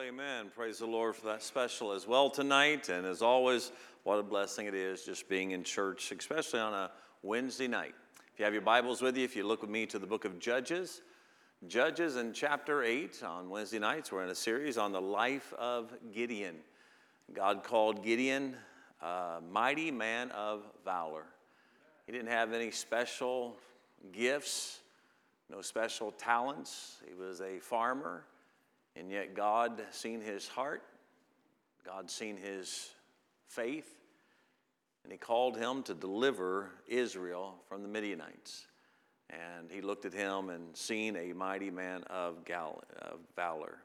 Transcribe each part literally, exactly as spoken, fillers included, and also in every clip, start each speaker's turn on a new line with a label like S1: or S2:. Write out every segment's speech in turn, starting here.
S1: amen. Praise the Lord for that special as well tonight. And as always, what a blessing it is just being in church, especially on a Wednesday night. If you have your Bibles with you, if you look with me to the book of Judges, Judges in chapter eight on Wednesday nights, we're in a series on the life of Gideon. God called Gideon a mighty man of valor. He didn't have any special gifts, no special talents. He was a farmer. And yet God seen his heart, God seen his faith, and he called him to deliver Israel from the Midianites. And he looked at him and seen a mighty man of, gal- of valor.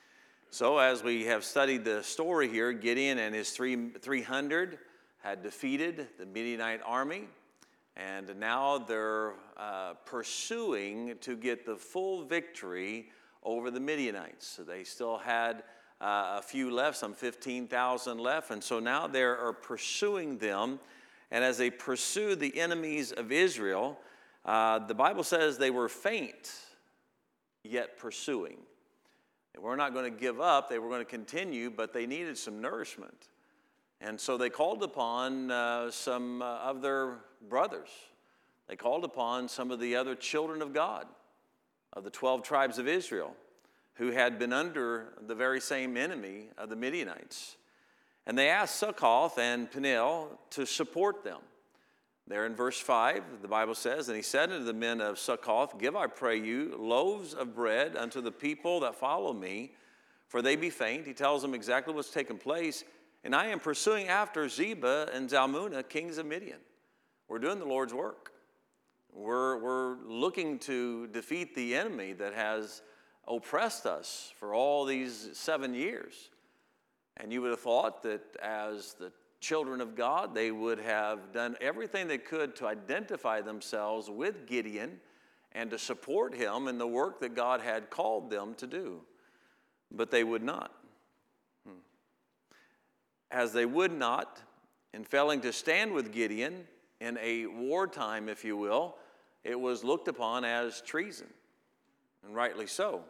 S1: So as we have studied the story here, Gideon and his three, 300 had defeated the Midianite army. And now they're uh, pursuing to get the full victory over the Midianites. So they still had uh, a few left, some fifteen thousand left, and so now they are pursuing them. And as they pursue the enemies of Israel, uh, the Bible says they were faint, yet pursuing. They were not going to give up, they were going to continue, but they needed some nourishment. And so they called upon uh, some uh, of their brothers. They called upon some of the other children of God, of the twelve tribes of Israel, who had been under the very same enemy of the Midianites. And they asked Succoth and Peniel to support them. There in verse five, the Bible says, "And he said unto the men of Succoth, Give, I pray you, loaves of bread unto the people that follow me, for they be faint." He tells them exactly what's taken place. "And I am pursuing after Zebah and Zalmunna, kings of Midian." We're doing the Lord's work. We're, we're looking to defeat the enemy that has oppressed us for all these seven years. And you would have thought that as the children of God, they would have done everything they could to identify themselves with Gideon and to support him in the work that God had called them to do. But they would not. As they would not, in failing to stand with Gideon in a wartime, if you will, it was looked upon as treason, and rightly so.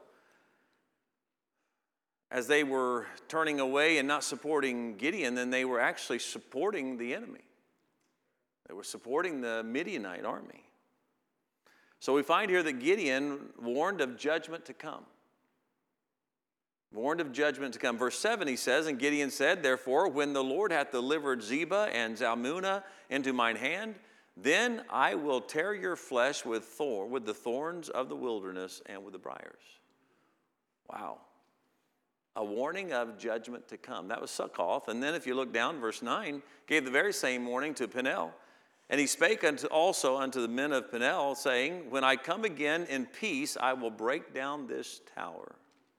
S1: As they were turning away and not supporting Gideon, then they were actually supporting the enemy. They were supporting the Midianite army. So we find here that Gideon warned of judgment to come. Warned of judgment to come. Verse seven, he says, "And Gideon said, Therefore, when the Lord hath delivered Zebah and Zalmunna into mine hand, then I will tear your flesh with thorn, with the thorns of the wilderness and with the briars." Wow. A warning of judgment to come. That was Succoth. And then if you look down, verse nine, gave the very same warning to Peniel. "And he spake unto, also unto the men of Peniel, saying, When I come again in peace, I will break down this tower."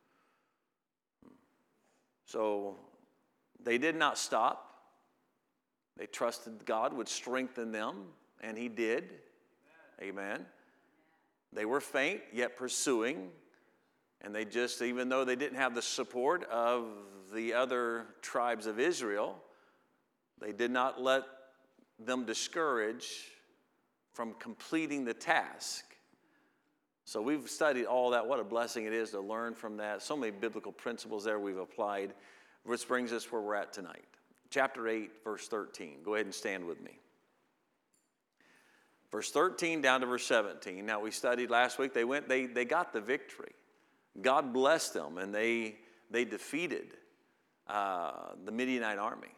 S1: So they did not stop. They trusted God would strengthen them, and he did. Amen. Amen. They were faint, yet pursuing. And they just, even though they didn't have the support of the other tribes of Israel, they did not let them discourage from completing the task. So we've studied all that. What a blessing it is to learn from that. So many biblical principles there we've applied, which brings us where we're at tonight. Chapter eight, verse thirteen. Go ahead and stand with me. Verse thirteen down to verse seventeen. Now we studied last week. They went, they, they got the victory. God blessed them, and they, they defeated uh, the Midianite army.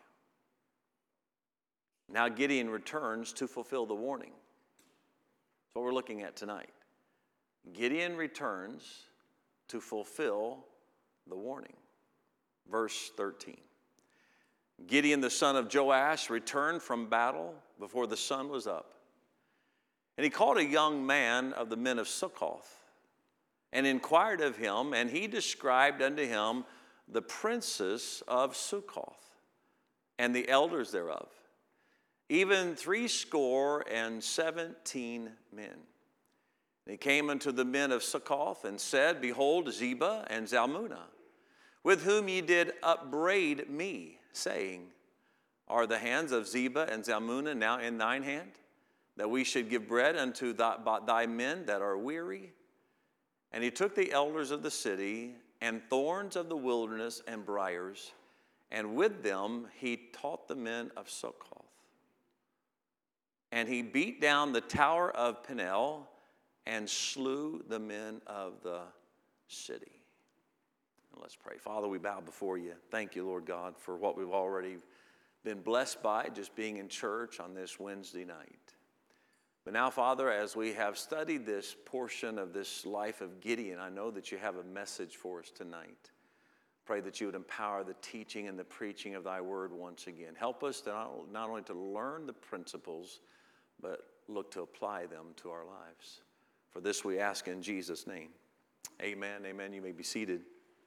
S1: Now Gideon returns to fulfill the warning. That's what we're looking at tonight. Gideon returns to fulfill the warning. Verse thirteen. "Gideon the son of Joash returned from battle before the sun was up. And he called a young man of the men of Succoth, and inquired of him, and he described unto him the princes of Succoth, and the elders thereof, even threescore and seventeen men. And he came unto the men of Succoth, and said, Behold, Zebah and Zalmunna, with whom ye did upbraid me, saying, Are the hands of Zebah and Zalmunna now in thine hand, that we should give bread unto thy, thy men that are weary? And he took the elders of the city and thorns of the wilderness and briars, and with them he taught the men of Succoth. And he beat down the tower of Peniel and slew the men of the city. And let's pray. Father, we bow before you. Thank you, Lord God, for what we've already been blessed by, just being in church on this Wednesday night. But now, Father, as we have studied this portion of this life of Gideon, I know that you have a message for us tonight. Pray that you would empower the teaching and the preaching of thy word once again. Help us to not, not only to learn the principles, but look to apply them to our lives. For this we ask in Jesus' name. Amen, amen. You may be seated.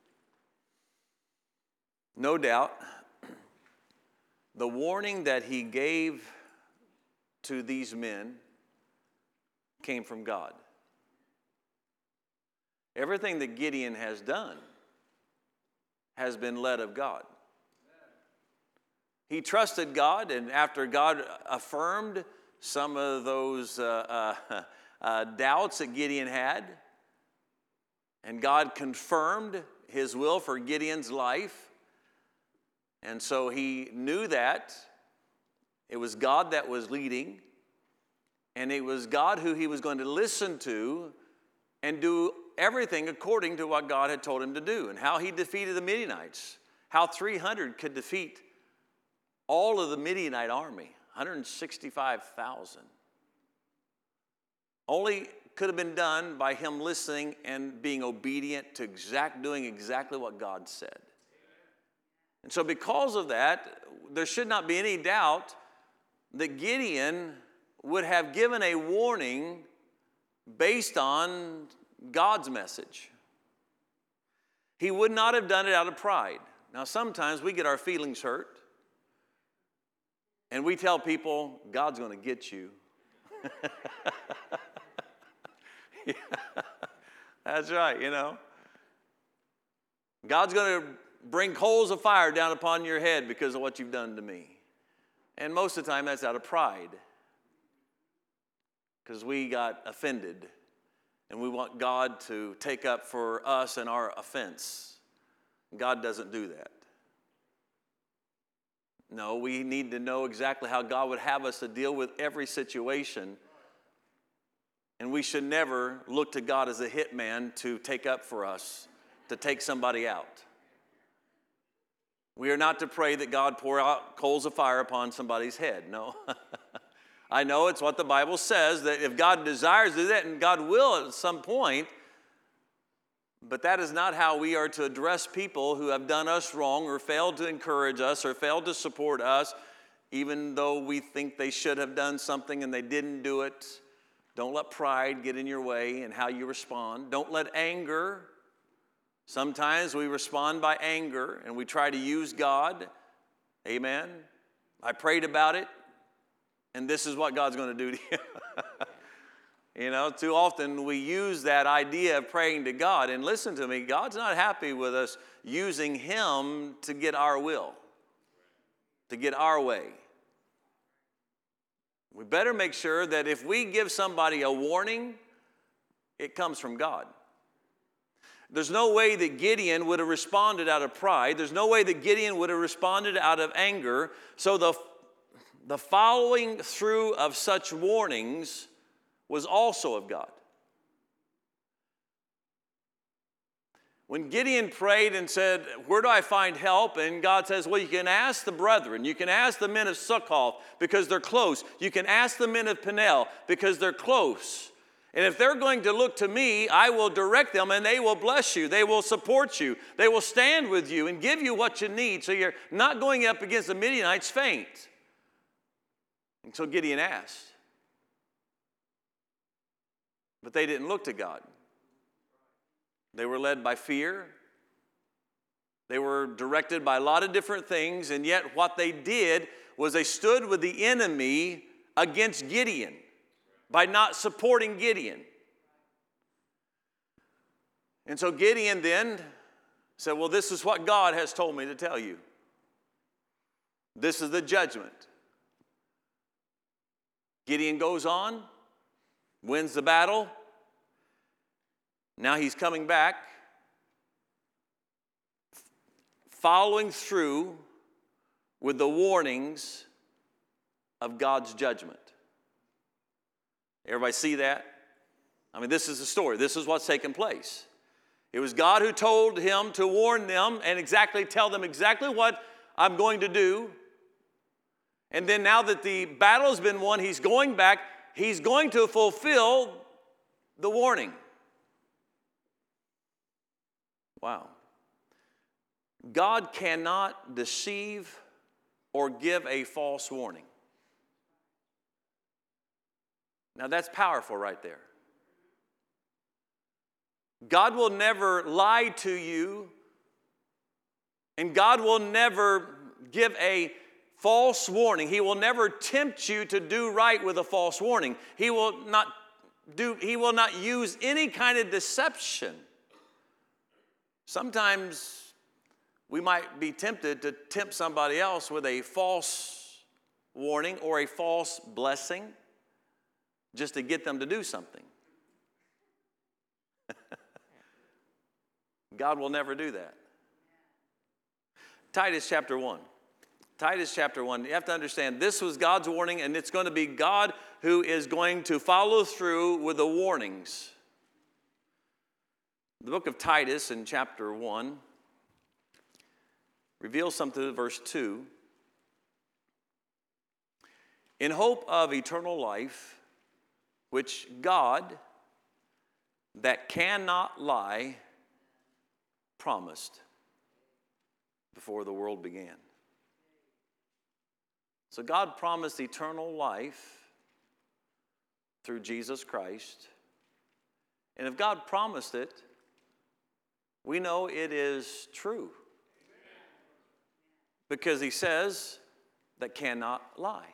S1: No doubt, the warning that he gave to these men came from God. Everything that Gideon has done has been led of God. He trusted God, and after God affirmed some of those uh, uh, uh, doubts that Gideon had, and God confirmed his will for Gideon's life, and so he knew that it was God that was leading, and it was God who he was going to listen to and do everything according to what God had told him to do, and how he defeated the Midianites, how three hundred could defeat all of the Midianite army, one hundred sixty-five thousand. Only could have been done by him listening and being obedient to exact, doing exactly what God said. And so because of that, there should not be any doubt that Gideon would have given a warning based on God's message. He would not have done it out of pride. Now, sometimes we get our feelings hurt, and we tell people, God's going to get you. Yeah, that's right, you know. God's going to bring coals of fire down upon your head because of what you've done to me. And most of the time, that's out of pride, because we got offended. And we want God to take up for us and our offense. God doesn't do that. No, we need to know exactly how God would have us to deal with every situation. And we should never look to God as a hitman to take up for us, to take somebody out. We are not to pray that God pour out coals of fire upon somebody's head. No. I know it's what the Bible says, that if God desires to do that, and God will at some point, but that is not how we are to address people who have done us wrong or failed to encourage us or failed to support us, even though we think they should have done something and they didn't do it. Don't let pride get in your way in how you respond. Don't let anger. Sometimes we respond by anger and we try to use God. Amen. I prayed about it, and this is what God's going to do to you. You know, too often we use that idea of praying to God. And listen to me, God's not happy with us using Him to get our will, to get our way. We better make sure that if we give somebody a warning, it comes from God. There's no way that Gideon would have responded out of pride. There's no way that Gideon would have responded out of anger. So the, the following through of such warnings was also of God. When Gideon prayed and said, where do I find help? And God says, well, you can ask the brethren. You can ask the men of Succoth because they're close. You can ask the men of Peniel because they're close. And if they're going to look to me, I will direct them and they will bless you. They will support you. They will stand with you and give you what you need so you're not going up against the Midianites faint. And so Gideon asked. But they didn't look to God. They were led by fear. They were directed by a lot of different things, and yet what they did was they stood with the enemy against Gideon by not supporting Gideon. And so Gideon then said, well, this is what God has told me to tell you. This is the judgment. Gideon goes on, wins the battle. Now he's coming back, following through with the warnings of God's judgment. Everybody see that? I mean, this is the story. This is what's taken place. It was God who told him to warn them and exactly tell them exactly what I'm going to do. And then now that the battle has been won, he's going back. He's going to fulfill the warning. Wow. God cannot deceive or give a false warning. Now that's powerful right there. God will never lie to you, and God will never give a false warning. He will never tempt you to do right with a false warning. He will not do, he will not use any kind of deception. Sometimes we might be tempted to tempt somebody else with a false warning or a false blessing just to get them to do something. God will never do that. Titus chapter one. Titus chapter one. You have to understand, this was God's warning, and it's going to be God who is going to follow through with the warnings. The book of Titus in chapter one reveals something in verse two. In hope of eternal life, which God, that cannot lie, promised before the world began. So God promised eternal life through Jesus Christ. And if God promised it, we know it is true. Because he says that cannot lie.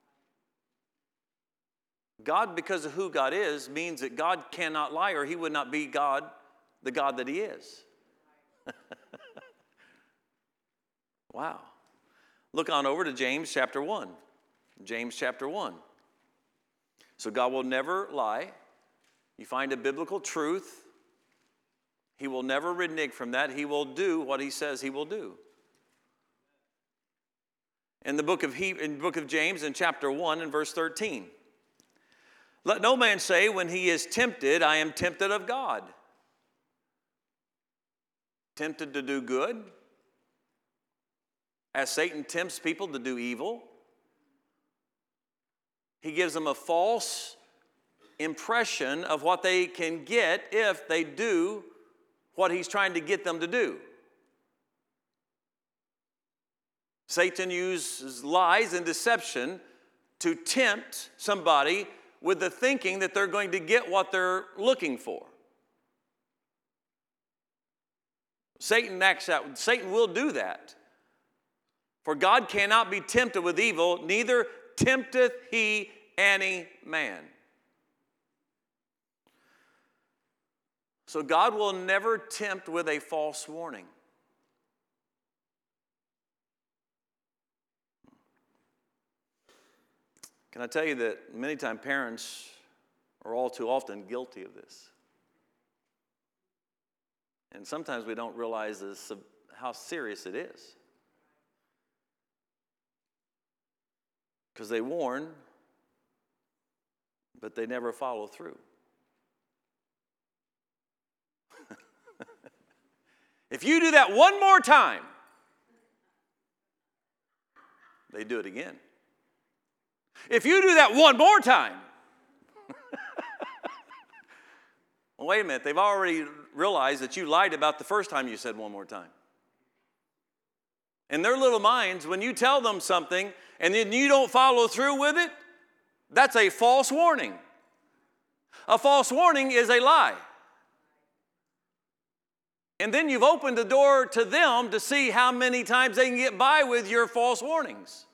S1: God, because of who God is, means that God cannot lie, or he would not be God, the God that he is. Wow. Look on over to James chapter one. James chapter one. So God will never lie. You find a biblical truth. He will never renege from that. He will do what he says he will do. In the book of he, in the book of James, in chapter one, and verse thirteen. Let no man say when he is tempted, I am tempted of God. Tempted to do good, as Satan tempts people to do evil. He gives them a false impression of what they can get if they do what he's trying to get them to do. Satan uses lies and deception to tempt somebody with the thinking that they're going to get what they're looking for. Satan acts out. Satan will do that. For God cannot be tempted with evil, neither tempteth he any man. So God will never tempt with a false warning. Can I tell you that many times parents are all too often guilty of this? And sometimes we don't realize this, how serious it is. Because they warn, but they never follow through. If you do that one more time, they do it again. If you do that one more time, well, wait a minute, they've already realized that you lied about the first time you said one more time. In their little minds, when you tell them something and then you don't follow through with it, that's a false warning. A false warning is a lie. And then you've opened the door to them to see how many times they can get by with your false warnings.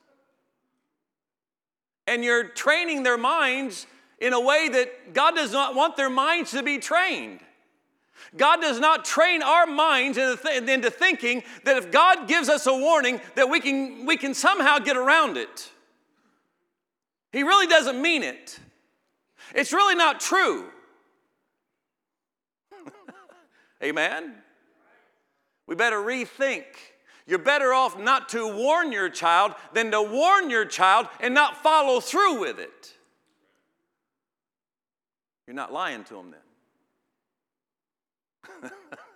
S1: And you're training their minds in a way that God does not want their minds to be trained. God does not train our minds into thinking that if God gives us a warning that we can, we can somehow get around it. He really doesn't mean it. It's really not true. Amen? We better rethink. You're better off not to warn your child than to warn your child and not follow through with it. You're not lying to them then.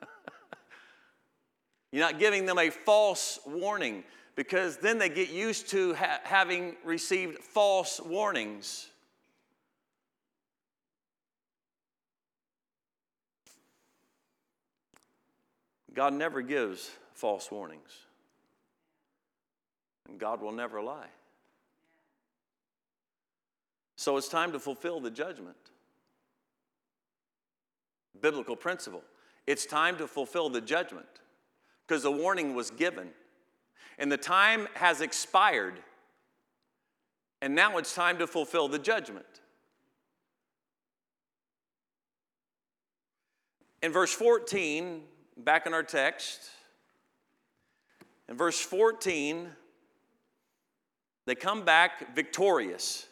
S1: You're not giving them a false warning, because then they get used to ha- having received false warnings. God never gives false warnings. And God will never lie. So it's time to fulfill the judgment. Biblical principle. It's time to fulfill the judgment, because the warning was given. And the time has expired. And now it's time to fulfill the judgment. In verse fourteen, back in our text, in verse fourteen, they come back victorious.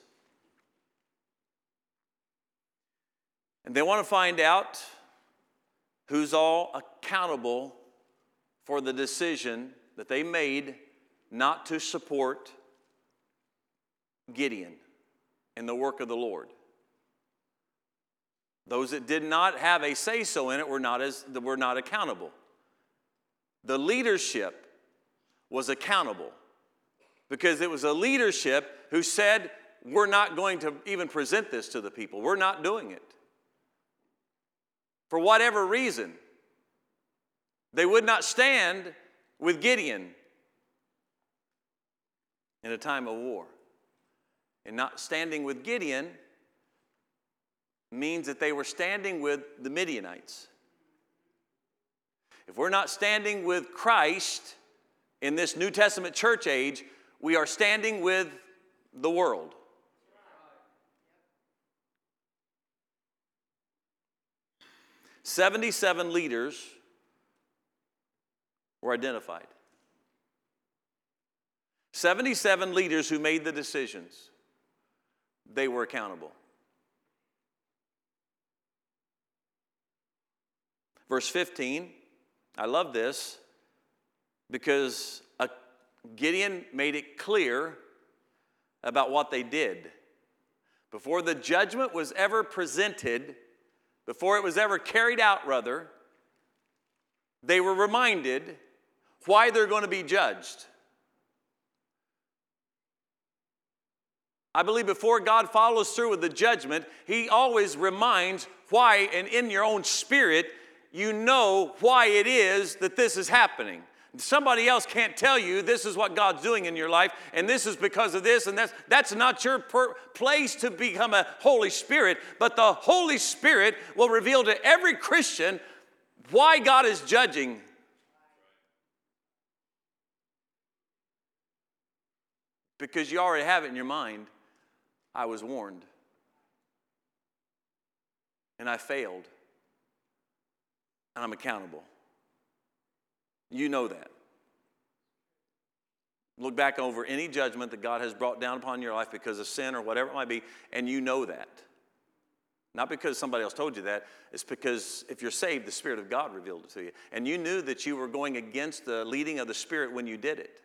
S1: And they want to find out who's all accountable for the decision that they made not to support Gideon in the work of the Lord. Those that did not have a say-so in it were not, as, were not accountable. The leadership was accountable, because it was a leadership who said, we're not going to even present this to the people. We're not doing it. For whatever reason, they would not stand with Gideon in a time of war. And not standing with Gideon means that they were standing with the Midianites. If we're not standing with Christ in this New Testament church age, we are standing with the world. seventy-seven leaders were identified. seventy-seven leaders who made the decisions. They were accountable. Verse fifteen, I love this, because Gideon made it clear about what they did. Before the judgment was ever presented, before it was ever carried out, rather, they were reminded why they're going to be judged. I believe before God follows through with the judgment, He always reminds why, and in your own spirit, you know why it is that this is happening. Somebody else can't tell you this is what God's doing in your life, and this is because of this, and that's, that's not your per- place to become a Holy Spirit. But the Holy Spirit will reveal to every Christian why God is judging. Because you already have it in your mind. I was warned. And I failed. And I'm accountable. You know that. Look back over any judgment that God has brought down upon your life because of sin or whatever it might be, and you know that. Not because somebody else told you that. It's because if you're saved, the Spirit of God revealed it to you. And you knew that you were going against the leading of the Spirit when you did it.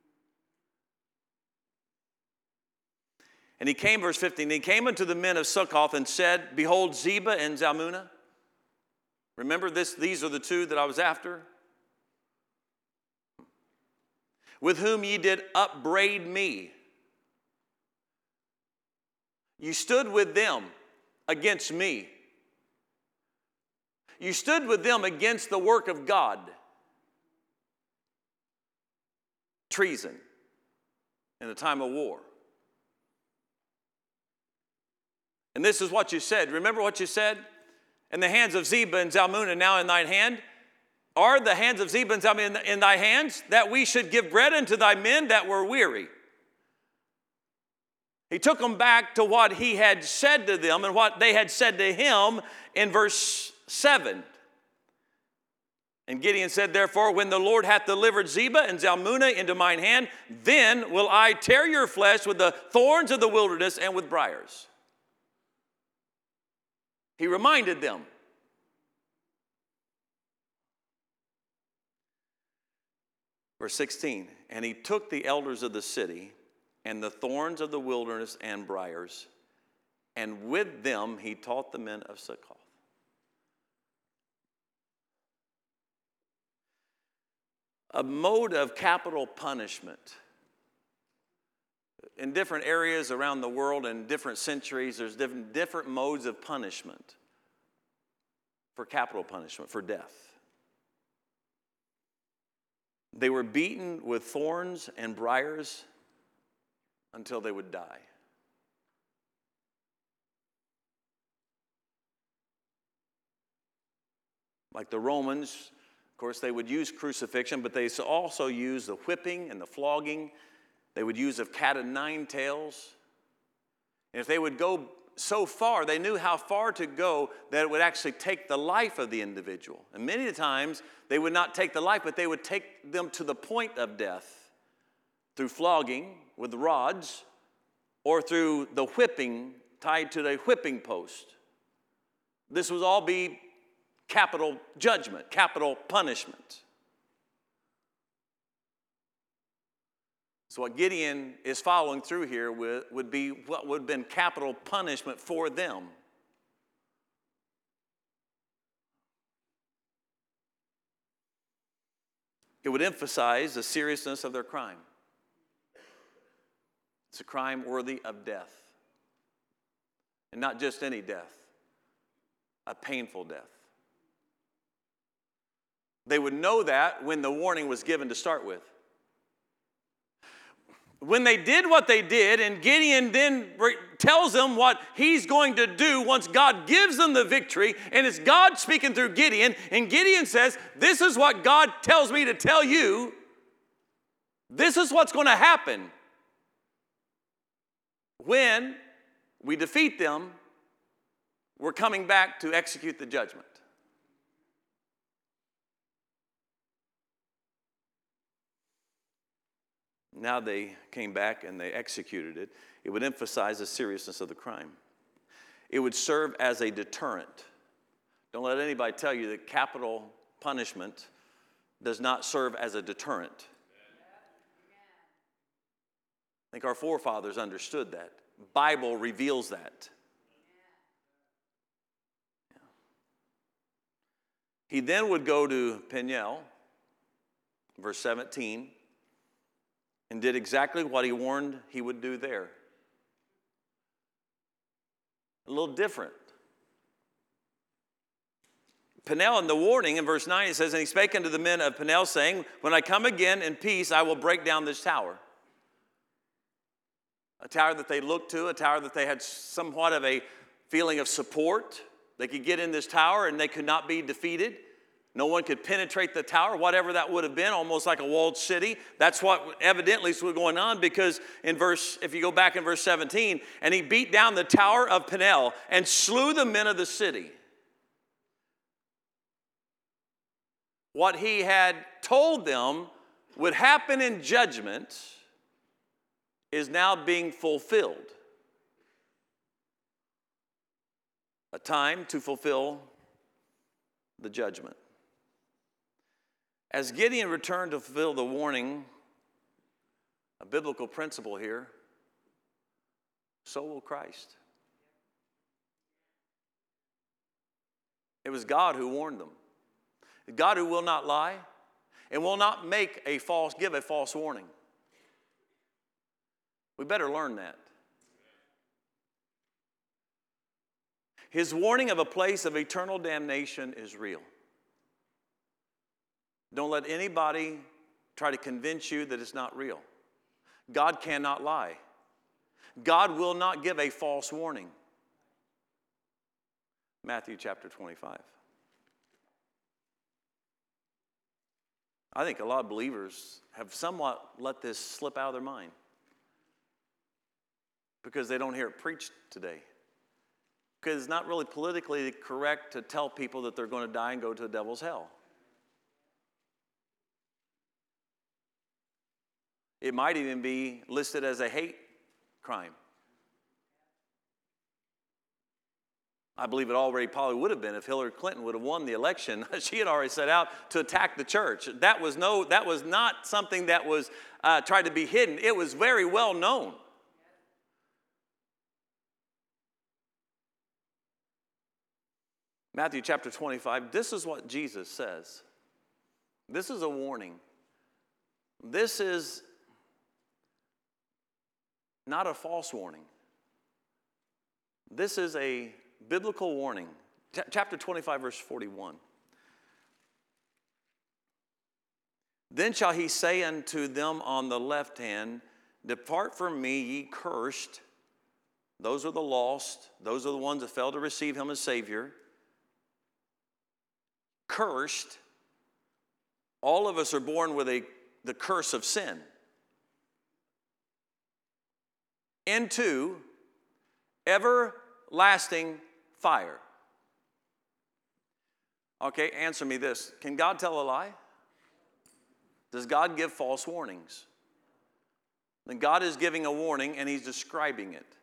S1: And he came, verse fifteen, he came unto the men of Succoth and said, behold, Zebah and Zalmunna. Remember this? These are the two that I was after. With whom ye did upbraid me. You stood with them against me. You stood with them against the work of God. Treason in a time of war. And this is what you said. Remember what you said? In the hands of Zebah and Zalmunna, now in thine hand. Are the hands of Zebah and Zalmunna in thy hands, that we should give bread unto thy men that were weary? He took them back to what he had said to them and what they had said to him in verse seven. And Gideon said, therefore, when the Lord hath delivered Zebah and Zalmunna into mine hand, then will I tear your flesh with the thorns of the wilderness and with briars. He reminded them. Verse sixteen, and he took the elders of the city and the thorns of the wilderness and briars, and with them he taught the men of Succoth. A mode of capital punishment. In different areas around the world in different centuries, there's different, different modes of punishment for capital punishment, for death. They were beaten with thorns and briars until they would die. Like the Romans, of course, they would use crucifixion, but they also used the whipping and the flogging. They would use of cat o' nine tails. And if they would go so far, they knew how far to go that it would actually take the life of the individual. And many times, they would not take the life, but they would take them to the point of death through flogging with rods or through the whipping tied to the whipping post. This would all be capital judgment, capital punishment. So what Gideon is following through here with, would be what would have been capital punishment for them. It would emphasize the seriousness of their crime. It's a crime worthy of death. And not just any death, a painful death. They would know that when the warning was given to start with. When they did what they did, and Gideon then tells them what he's going to do once God gives them the victory, and it's God speaking through Gideon, and Gideon says, this is what God tells me to tell you. This is what's going to happen. When we defeat them, we're coming back to execute the judgment. Now they came back and they executed it. It would emphasize the seriousness of the crime. It would serve as a deterrent. Don't let anybody tell you that capital punishment does not serve as a deterrent. I think our forefathers understood that. The Bible reveals that. He then would go to Peniel, verse seventeen, and did exactly what he warned he would do there. A little different. Peniel, in the warning in verse nine, it says, and he spake unto the men of Peniel, saying, when I come again in peace, I will break down this tower. A tower that they looked to, a tower that they had somewhat of a feeling of support. They could get in this tower and they could not be defeated. No one could penetrate the tower, whatever that would have been, almost like a walled city. That's what evidently is going on, because in verse, if you go back in verse seventeen, and he beat down the tower of Peniel and slew the men of the city. What he had told them would happen in judgment is now being fulfilled. A time to fulfill the judgment. As Gideon returned to fulfill the warning, a biblical principle here, so will Christ. It was God who warned them. God who will not lie and will not make a false, give a false warning. We better learn that. His warning of a place of eternal damnation is real. Don't let anybody try to convince you that it's not real. God cannot lie. God will not give a false warning. Matthew chapter twenty-five. I think a lot of believers have somewhat let this slip out of their mind because they don't hear it preached today. Because it's not really politically correct to tell people that they're going to die and go to the devil's hell. It might even be listed as a hate crime. I believe it already probably would have been if Hillary Clinton would have won the election. She had already set out to attack the church. That was, no, that was not something that was uh, tried to be hidden. It was very well known. Matthew chapter twenty-five, this is what Jesus says. This is a warning. This is not a false warning. This is a biblical warning. Ch- chapter twenty-five, verse forty-one. Then shall he say unto them on the left hand, Depart from me, ye cursed. Those are the lost. Those are the ones that failed to receive him as Savior. Cursed. All of us are born with a, the curse of sin. Into everlasting fire. Okay, answer me this. Can God tell a lie? Does God give false warnings? Then God is giving a warning and he's describing it.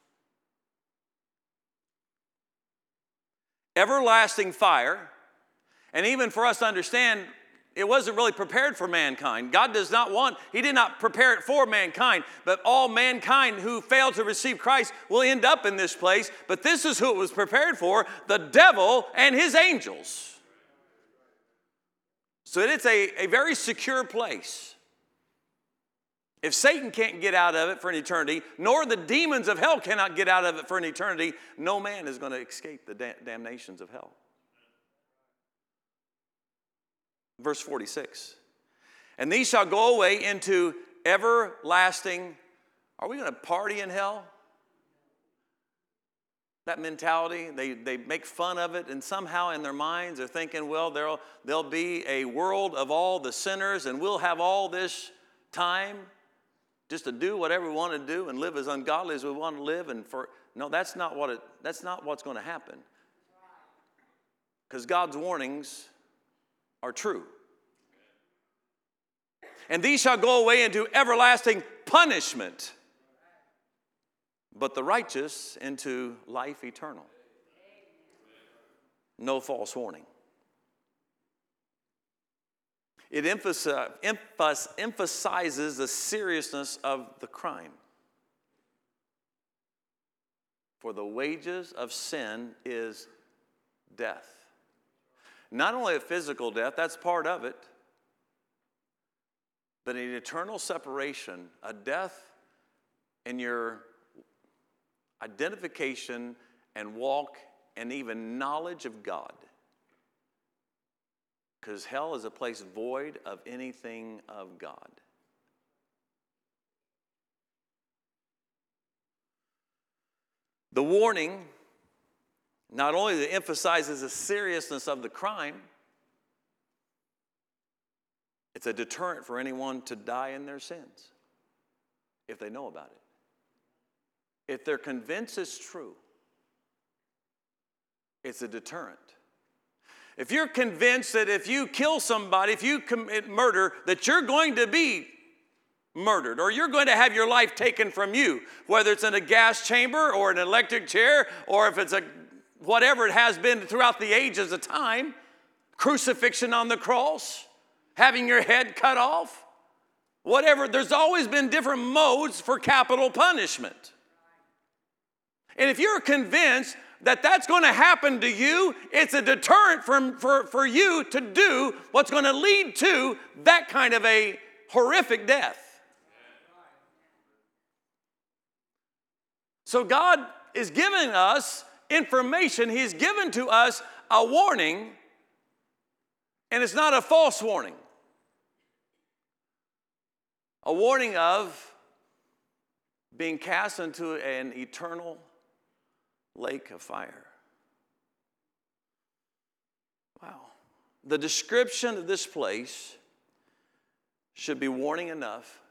S1: Everlasting fire. And even for us to understand, it wasn't really prepared for mankind. God does not want, he did not prepare it for mankind, but all mankind who failed to receive Christ will end up in this place. But this is who it was prepared for, the devil and his angels. So it's a, a very secure place. If Satan can't get out of it for an eternity, nor the demons of hell cannot get out of it for an eternity, no man is going to escape the da- damnations of hell. Verse forty-six. And these shall go away into everlasting. Are we going to party in hell? That mentality, they, they make fun of it, and somehow in their minds they're thinking, well, there'll, there'll be a world of all the sinners, and we'll have all this time just to do whatever we want to do and live as ungodly as we want to live. And for no, that's not what it, that's not what's going to happen. Because God's warnings are true. And these shall go away into everlasting punishment, but the righteous into life eternal. No false warning. It emphasizes the seriousness of the crime. For the wages of sin is death. Not only a physical death, that's part of it, but an eternal separation, a death in your identification and walk and even knowledge of God. Because hell is a place void of anything of God. The warning not only emphasizes the seriousness of the crime, it's a deterrent for anyone to die in their sins if they know about it. If they're convinced it's true, it's a deterrent. If you're convinced that if you kill somebody, if you commit murder, that you're going to be murdered or you're going to have your life taken from you, whether it's in a gas chamber or an electric chair or if it's a whatever it has been throughout the ages of time, crucifixion on the cross, having your head cut off, whatever. There's always been different modes for capital punishment. And if you're convinced that that's going to happen to you, it's a deterrent for, for, for you to do what's going to lead to that kind of a horrific death. So God is giving us information. He's given to us a warning, and it's not a false warning. A warning of being cast into an eternal lake of fire. Wow. The description of this place should be warning enough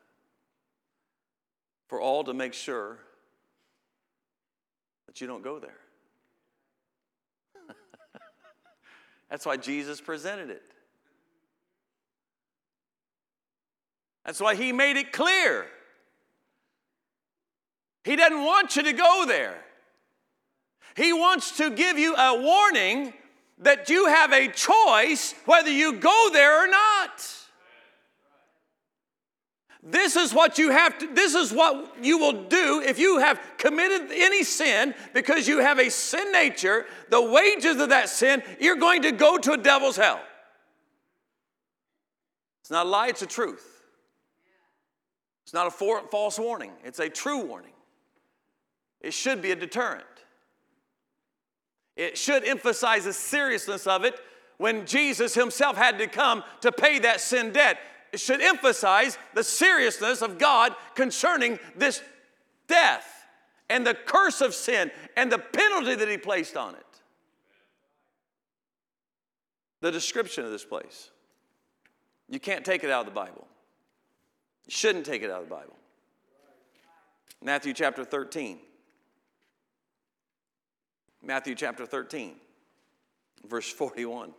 S1: for all to make sure that you don't go there. That's why Jesus presented it. That's why he made it clear. He doesn't want you to go there. He wants to give you a warning that you have a choice whether you go there or not. This is what you have to, this is what you will do if you have committed any sin because you have a sin nature. The wages of that sin, you're going to go to a devil's hell. It's not a lie, it's a truth. It's not a for, false warning, it's a true warning. It should be a deterrent. It should emphasize the seriousness of it when Jesus himself had to come to pay that sin debt. It should emphasize the seriousness of God concerning this death and the curse of sin and the penalty that he placed on it. The description of this place. You can't take it out of the Bible. You shouldn't take it out of the Bible. Matthew chapter thirteen. Matthew chapter thirteen, verse forty-one.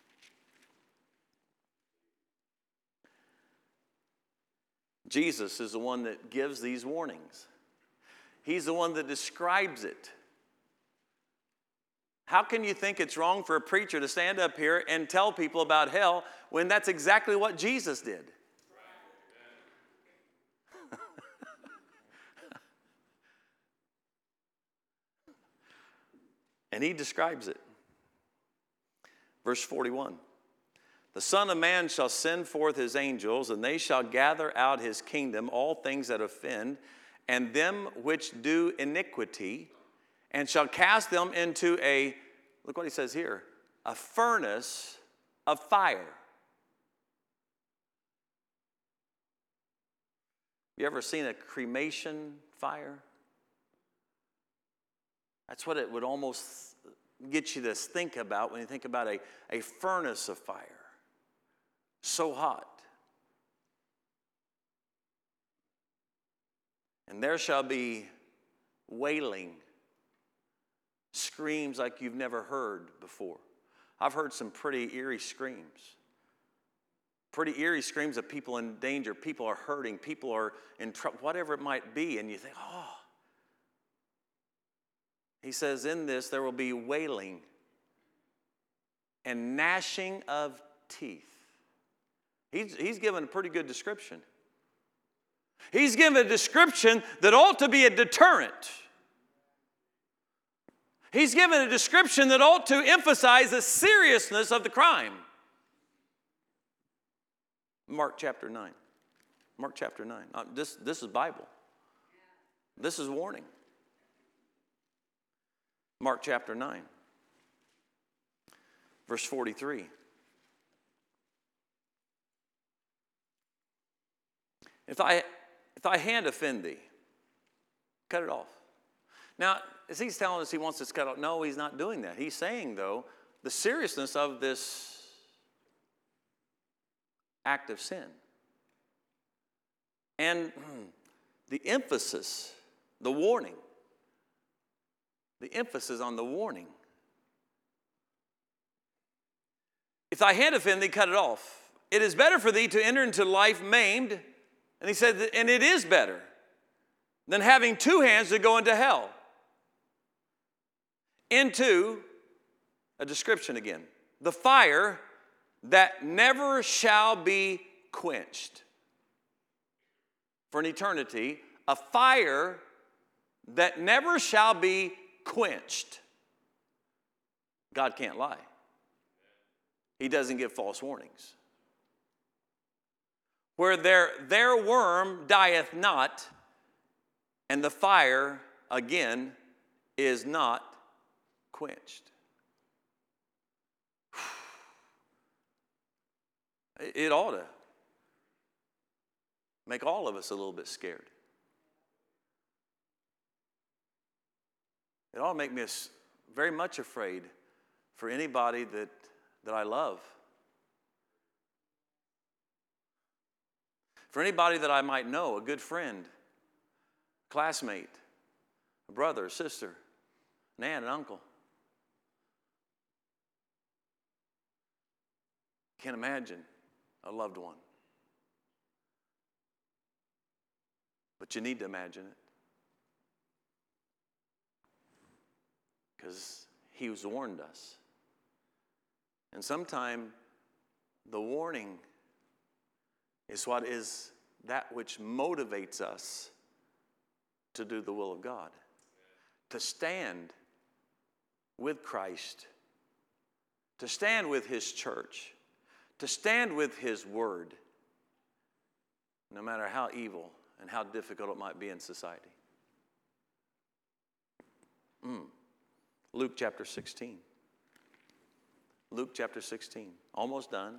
S1: Jesus is the one that gives these warnings. He's the one that describes it. How can you think it's wrong for a preacher to stand up here and tell people about hell when that's exactly what Jesus did? And he describes it. Verse forty-one. The Son of Man shall send forth his angels, and they shall gather out his kingdom all things that offend, and them which do iniquity, and shall cast them into a, look what he says here, a furnace of fire. You ever seen a cremation fire? That's what it would almost get you to think about when you think about a, a furnace of fire. So hot. And there shall be wailing, screams like you've never heard before. I've heard some pretty eerie screams. Pretty eerie screams of people in danger. People are hurting. People are in trouble, whatever it might be. And you think, oh. He says, in this there will be wailing and gnashing of teeth. He's, he's given a pretty good description. He's given a description that ought to be a deterrent. He's given a description that ought to emphasize the seriousness of the crime. Mark chapter nine. Mark chapter nine. Uh, this, this is Bible. This is warning. Mark chapter nine. Verse forty-three. If thy, if thy hand offend thee, cut it off. Now, as he's telling us he wants us to cut off, no, he's not doing that. He's saying, though, the seriousness of this act of sin. And the emphasis, the warning, the emphasis on the warning. If thy hand offend thee, cut it off. It is better for thee to enter into life maimed. And he said, and it is better than having two hands to go into hell. Into a description again. The fire that never shall be quenched. For an eternity, a fire that never shall be quenched. God can't lie. He doesn't give false warnings. Where their, their worm dieth not, and the fire, again, is not quenched. It ought to make all of us a little bit scared. It ought to make me very much afraid for anybody that, that I love. For anybody that I might know, a good friend, classmate, a brother, a sister, an aunt, an uncle. Can't imagine a loved one. But you need to imagine it. because He's warned us. And sometimes the warning is what is that which motivates us to do the will of God, to stand with Christ, to stand with His church, to stand with His word, no matter how evil and how difficult it might be in society. Mm. Luke chapter sixteen. Luke chapter sixteen. Almost done.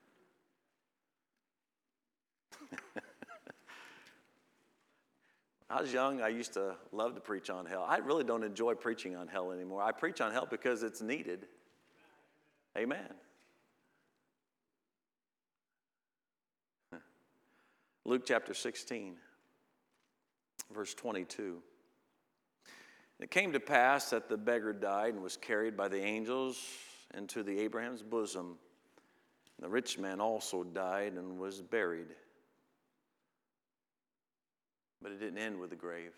S1: I was young, I used to love to preach on hell. I really don't enjoy preaching on hell anymore. I preach on hell because it's needed. Amen. Luke chapter sixteen, verse twenty-two. It came to pass that the beggar died and was carried by the angels into the Abraham's bosom. The rich man also died and was buried. But it didn't end with the grave.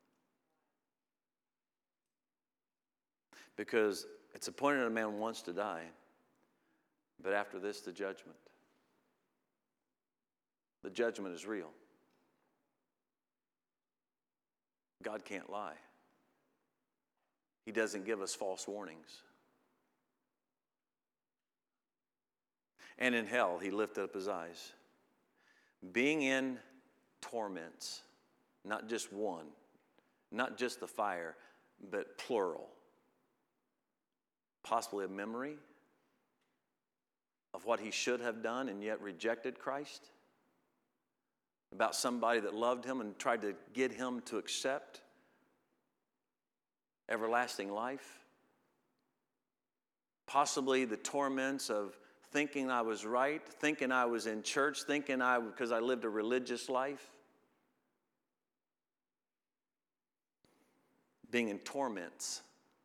S1: Because it's appointed a man once to die, but after this, the judgment. The judgment is real. God can't lie. He doesn't give us false warnings. And in hell, He lifted up His eyes, being in torments, not just one, not just the fire, but plural. Possibly a memory of what he should have done and yet rejected Christ. About somebody that loved him and tried to get him to accept everlasting life. Possibly the torments of thinking I was right, thinking I was in church, thinking I, because I lived a religious life. Being in torments.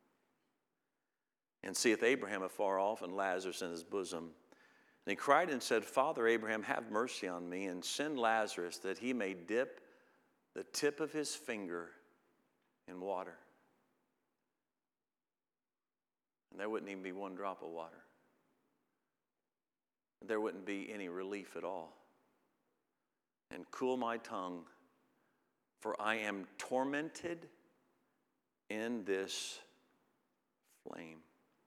S1: And seeth Abraham afar off and Lazarus in his bosom. And he cried and said, Father Abraham, have mercy on me, and send Lazarus that he may dip the tip of his finger in water. And there wouldn't even be one drop of water. There wouldn't be any relief at all. And cool my tongue, for I am tormented in this flame.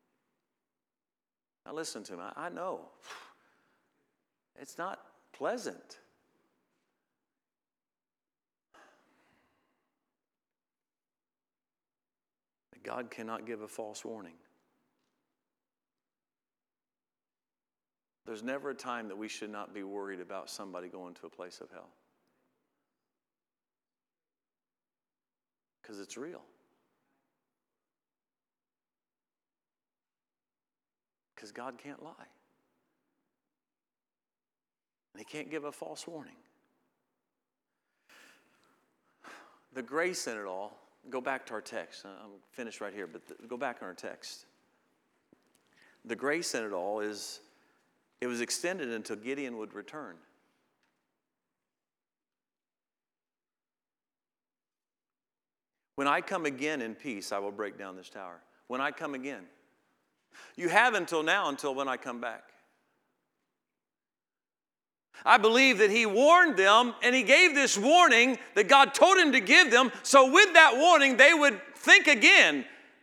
S1: Now listen to me. I know it's not pleasant. But God cannot give a false warning. There's never a time that we should not be worried about somebody going to a place of hell. Because it's real. Because God can't lie. And He can't give a false warning. The grace in it all, go back to our text. I'm finished right here, but the, go back on our text. The grace in it all is, it was extended until Gideon would return. When I come again in peace, I will break down this tower. When I come again. You have until now, until when I come back. I believe that He warned them, and He gave this warning that God told Him to give them, so with that warning, they would think again.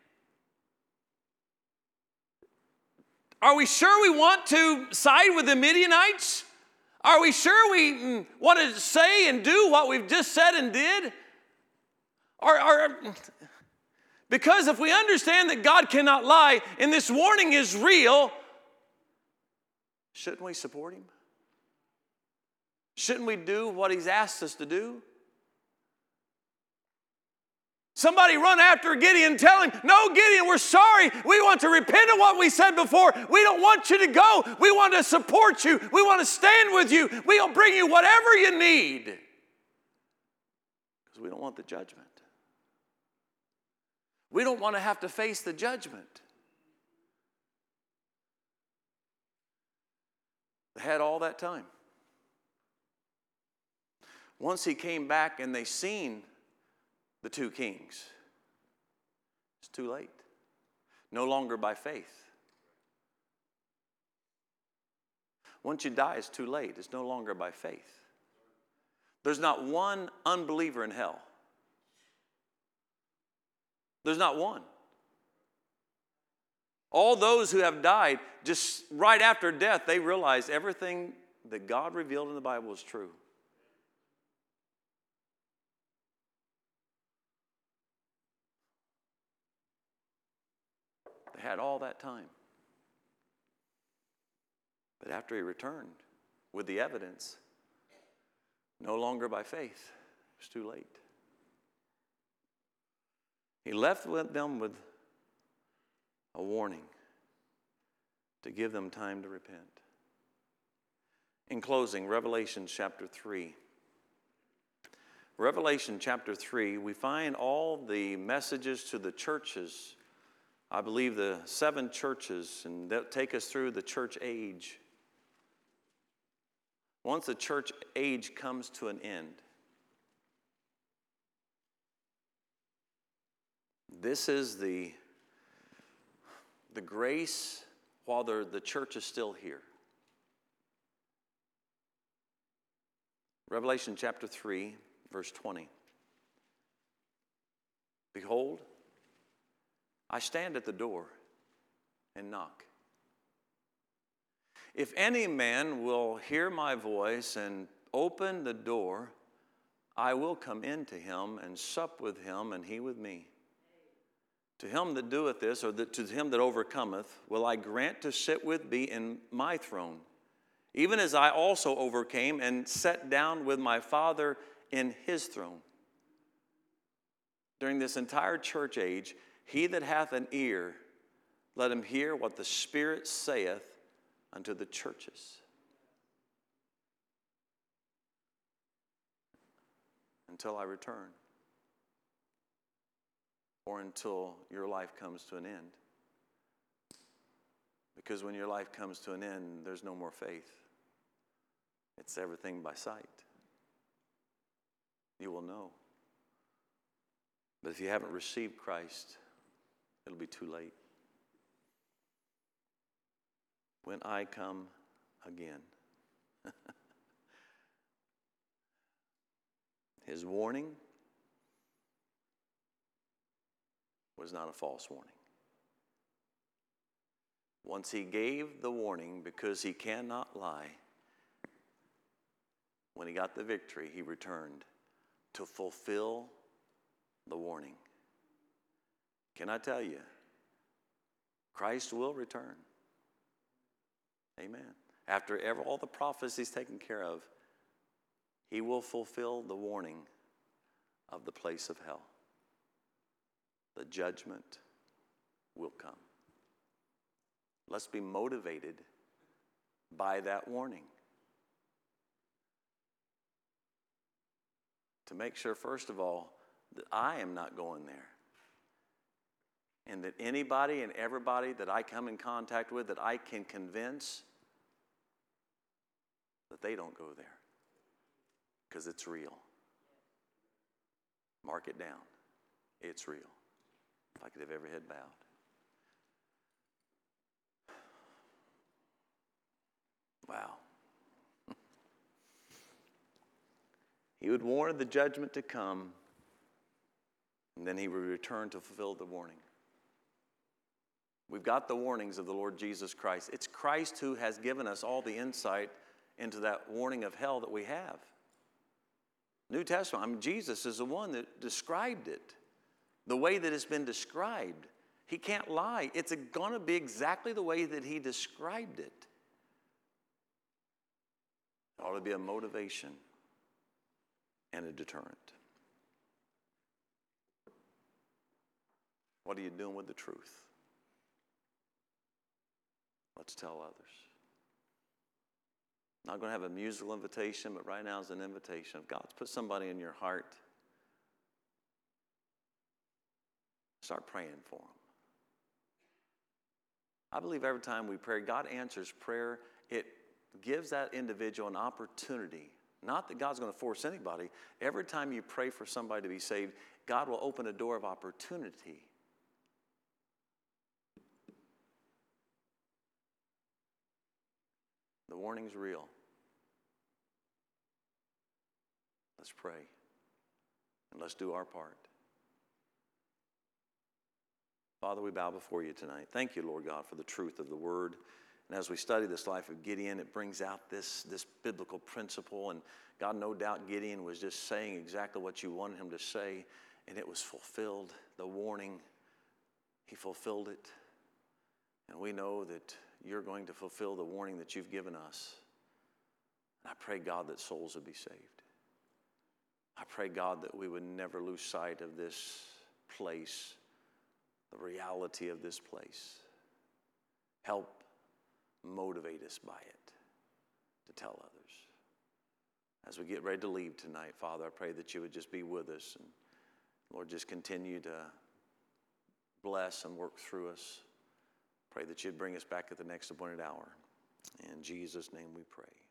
S1: Are we sure we want to side with the Midianites? Are we sure we want to say and do what we've just said and did? Or, or because if we understand that God cannot lie and this warning is real, shouldn't we support Him? Shouldn't we do what He's asked us to do? Somebody run after Gideon and tell him, no, Gideon, we're sorry. We want to repent of what we said before. We don't want you to go. We want to support you. We want to stand with you. We'll bring you whatever you need. Because we don't want the judgment. We don't want to have to face the judgment. They had all that time. Once he came back and they seen the two kings, it's too late. No longer by faith. Once you die, it's too late. It's no longer by faith. There's not one unbeliever in hell. There's not one. All those who have died, just right after death, they realize everything that God revealed in the Bible is true. They had all that time. But after he returned with the evidence, no longer by faith, it was too late. He left with them with a warning to give them time to repent. In closing, Revelation chapter three. Revelation chapter three, we find all the messages to the churches. I believe the seven churches, and that take us through the church age. Once the church age comes to an end, this is the, the grace while the, the church is still here. Revelation chapter three, verse twenty. Behold, I stand at the door and knock. If any man will hear my voice and open the door, I will come into him and sup with him and he with me. To him that doeth this, or that, to him that overcometh, will I grant to sit with me in my throne, even as I also overcame and sat down with my Father in his throne. During this entire church age, he that hath an ear, let him hear what the Spirit saith unto the churches. Until I return. Or until your life comes to an end. Because when your life comes to an end, there's no more faith. It's everything by sight. You will know. But if you haven't received Christ, it'll be too late. When I come again. His warning was not a false warning. Once he gave the warning, because he cannot lie, when he got the victory, he returned to fulfill the warning. Can I tell you, Christ will return. Amen. After ever, all the prophecies taken care of, he will fulfill the warning of the place of hell. The judgment will come. Let's be motivated by that warning. To make sure, first of all, that I am not going there. And that anybody and everybody that I come in contact with, that I can convince that they don't go there. Because it's real. Mark it down. It's real. If I could have every head bowed. Wow. He would warn of the judgment to come, and then he would return to fulfill the warning. We've got the warnings of the Lord Jesus Christ. It's Christ who has given us all the insight into that warning of hell that we have. New Testament, I mean, Jesus is the one that described it. The way that it's been described. He can't lie. It's going to be exactly the way that he described it. It ought to be a motivation and a deterrent. What are you doing with the truth? Let's tell others. I'm not going to have a musical invitation, but right now is an invitation. If God's put somebody in your heart, start praying for them. I believe every time we pray, God answers prayer. It gives that individual an opportunity. Not that God's going to force anybody. Every time you pray for somebody to be saved, God will open a door of opportunity The warning's real. Let's pray. And let's do our part. Father, we bow before you tonight. Thank you, Lord God, for the truth of the word. And as we study this life of Gideon, it brings out this, this biblical principle. And God, no doubt Gideon was just saying exactly what you wanted him to say, and it was fulfilled. The warning, he fulfilled it. And we know that you're going to fulfill the warning that you've given us. And I pray, God, that souls would be saved. I pray, God, that we would never lose sight of this place, the reality of this place. Help motivate us by it to tell others. As we get ready to leave tonight, Father, I pray that you would just be with us. And Lord, just continue to bless and work through us. Pray that you'd bring us back at the next appointed hour. In Jesus' name we pray.